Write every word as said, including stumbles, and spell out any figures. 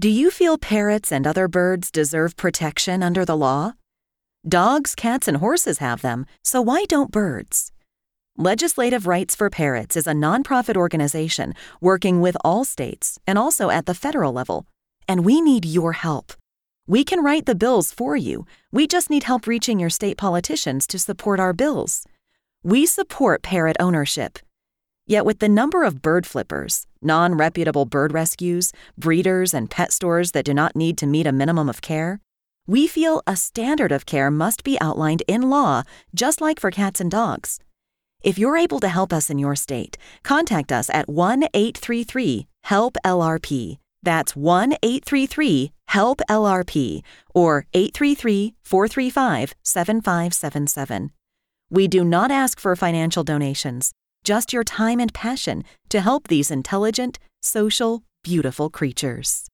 Do you feel parrots and other birds deserve protection under the law? Dogs, cats, and horses have them, so why don't birds? Legislative Rights for Parrots is a nonprofit organization working with all states and also at the federal level, and we need your help. We can write the bills for you. We just need help reaching your state politicians to support our bills. We support parrot ownership. Yet with the number of bird flippers, non-reputable bird rescues, breeders, and pet stores that do not need to meet a minimum of care, we feel a standard of care must be outlined in law, just like for cats and dogs. If you're able to help us in your state, contact us at one eight three three HELP L R P. That's one eight three three HELP L R P or eight three three, four three five, seven five seven seven. We do not ask for financial donations, just your time and passion to help these intelligent, social, beautiful creatures.